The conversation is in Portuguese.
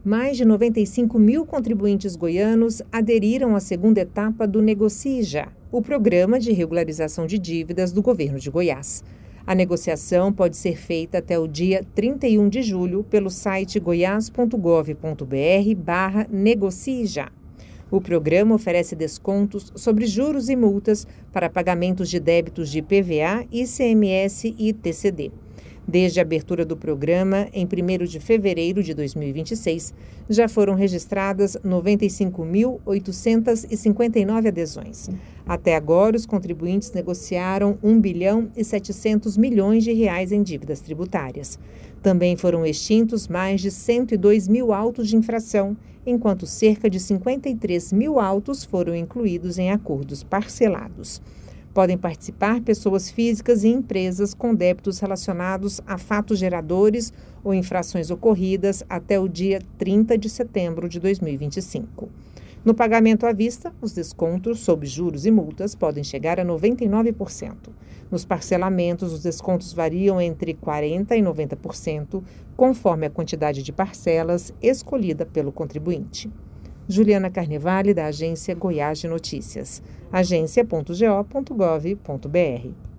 Mais de 95 mil contribuintes goianos aderiram à segunda etapa do Negocie Já, o programa de regularização de dívidas do governo de Goiás. A negociação pode ser feita até o dia 31 de julho pelo site goias.gov.br/Negocie Já. O programa oferece descontos sobre juros e multas para pagamentos de débitos de IPVA, ICMS e TCD. Desde a abertura do programa, em 1º de fevereiro de 2026, já foram registradas 95.859 adesões. Até agora, os contribuintes negociaram 1 bilhão e 700 milhões de reais em dívidas tributárias. Também foram extintos mais de 102 mil autos de infração, enquanto cerca de 53 mil autos foram incluídos em acordos parcelados. Podem participar pessoas físicas e empresas com débitos relacionados a fatos geradores ou infrações ocorridas até o dia 30 de setembro de 2025. No pagamento à vista, os descontos sobre juros e multas podem chegar a 99%. Nos parcelamentos, os descontos variam entre 40% e 90%, conforme a quantidade de parcelas escolhida pelo contribuinte. Juliana Carnevale, da Agência Goiás de Notícias. agência.go.gov.br